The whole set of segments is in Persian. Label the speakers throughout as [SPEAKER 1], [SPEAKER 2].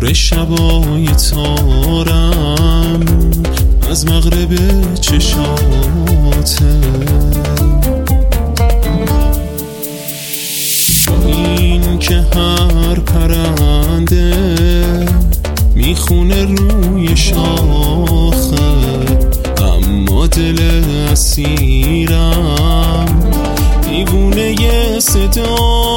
[SPEAKER 1] نور شبای تارم از مغرب چشاته، این که هر پرنده میخونه روی شاخه، اما دل اسیرم دیوونه ی صداته.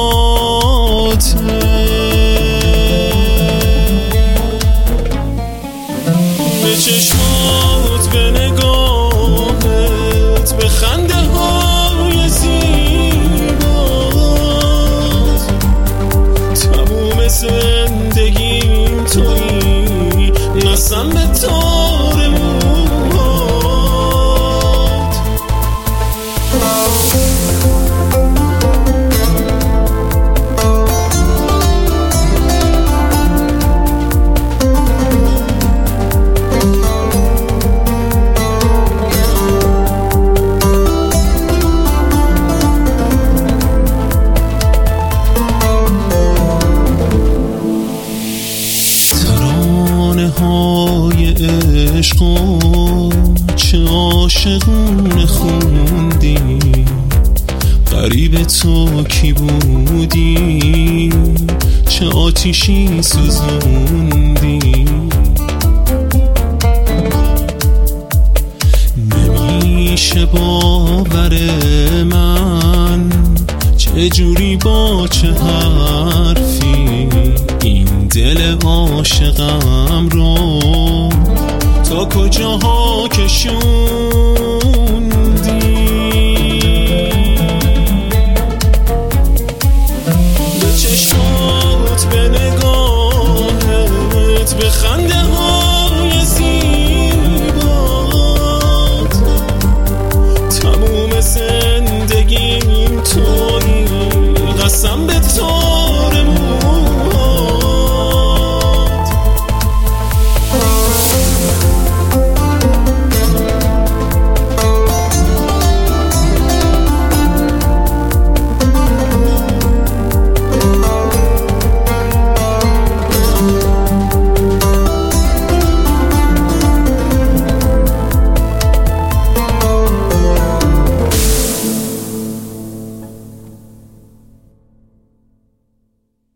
[SPEAKER 1] به چشمات، به نگاهت، به خنده های زیبات، تموم زندگیم تویی، نسم به تار موهات. های عشق و چه عاشقونه خوندی، غریب تو کی بودی، چه آتیشی سوزوندی. نمیشه باور من چه جوری با چه حرفی این دل عاشقم رو تا کجاها کشوندی. به چشمات، به نگاهت، به خنده